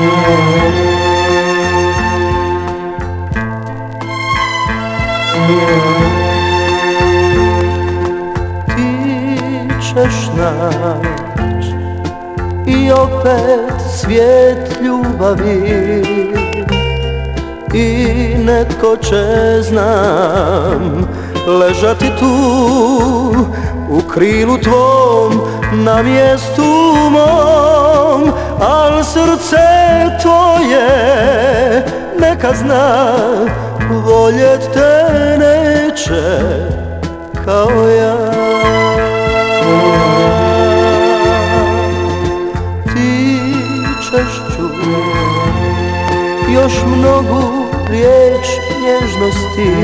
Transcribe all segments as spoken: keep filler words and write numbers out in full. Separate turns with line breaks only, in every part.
ćeš nać i opet svijet ljubavi i netko će, znam, ležati tu u krilu tvom, na mjestu mom, al srce tvoje neka zna, voljet te neće kao ja. Ti ćeš čuti još mnogu riječ nježnosti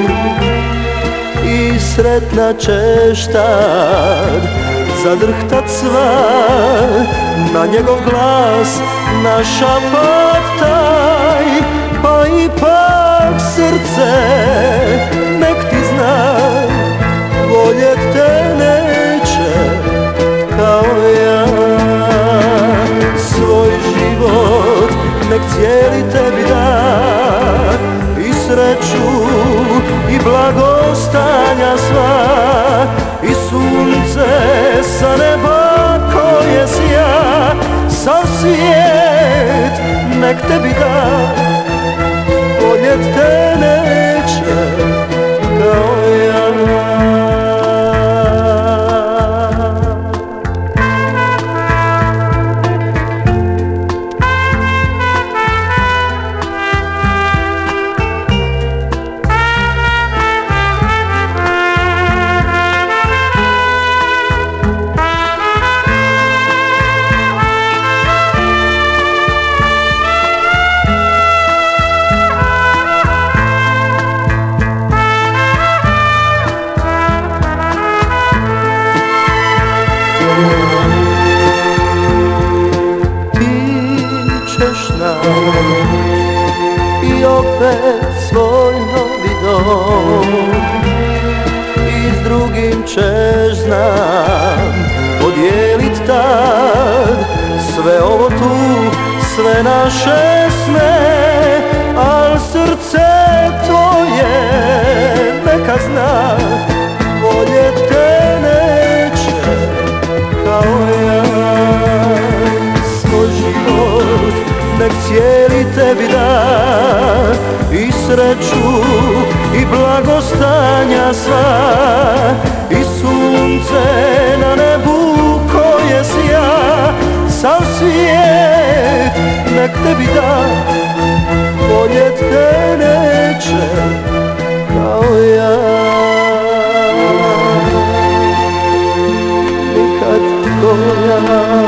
i sretna ćeš tad zadrhtat sva na njegov glas, na šapat taj, pa ipak srce nek ti zna, voljet te neće kao ja. Svoj život nek cijeli tebi da i sreću i blagostanja sva i sunce sa neba koje sja, sav svijet nek tebi da, voljet te neće kao ja. I opet svoj novi dom i s drugim ćeš, znam, podijelit tad sve ovo tu, sve naše sne, al srce tvoje neka zna, voljet te neće kao ja. Svoj život nek cijeli tebi da i sreću i blagostanja sva i sunce na nebu koje sja, sav svijet nek tebi da, voljet te neće kao ja. Nikad kao ja.